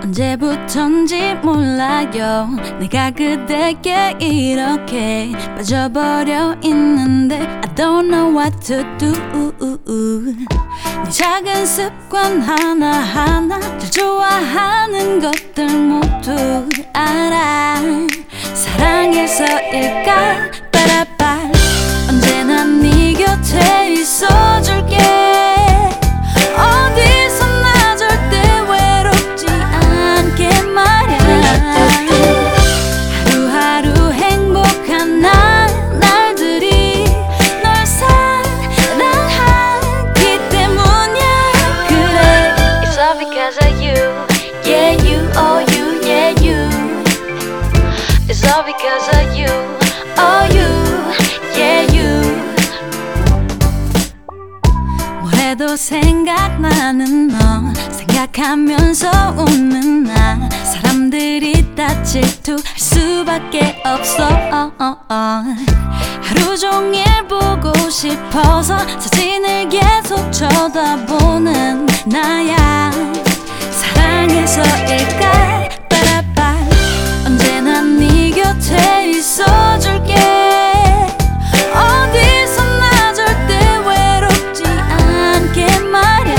언제부턴지 몰라요. 내가 그대께 이렇게 빠져버려 있는데 I don't know what to do. 네 작은 습관 하나하나 잘 좋아하는 것들 모두 알아. 사랑해서일까 빠라빠 언제나 네 곁에 있어줄게. 어디서 나 절대 외롭지 않게 말야. 하루하루 행복한 날들이 널 사랑하기 때문이야. 그래 It's all because of you. Yeah you, oh you, yeah you. It's all because of you. Oh you, yeah you. 뭘 해도 생각나는 너, 생각하면서 웃는 나. 사람들이 다 질투할 수밖에 없어. 하루 종일 보고 싶어서 사진을 계속 쳐다보는 나야. 사랑해서일까 빠라빠 언제나 네 곁에 있어줄게. 어디서 나 절대 외롭지 않게 말야.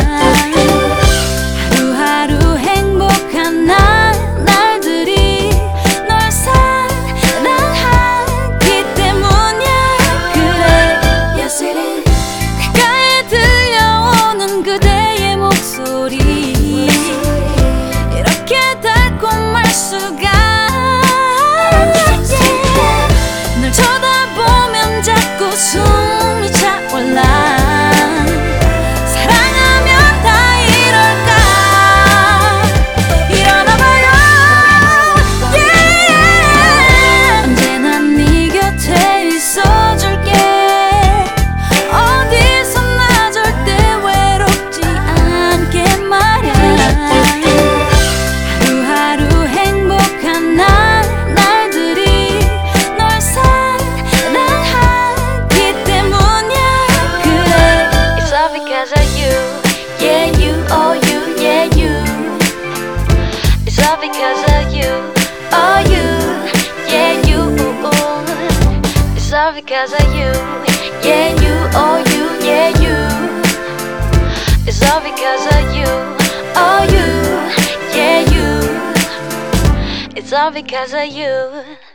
하루하루 행복한 날들이 널 사랑하기 때문이야. 그래 Yes it is. 귓가에 들려오는 그대의 목소리 이렇게 달콤할 수가. 널 쳐다보면 자꾸 숨이 차올라. 사랑하면 다 이럴까. 일어나봐요 yeah. 언제나 네 곁에 있어줄게. 어디서 나 절대 외롭지 않게 말야. 하루하루 행복한 날들이 널 사랑하기 때문이야. 그래 It's all because of you. Yeah you, oh you, yeah you. It's all because of you. Oh you, yeah you. It's all because of you. Yeah you, oh you, yeah you. It's all because of you. Oh you, yeah you. It's all because of you.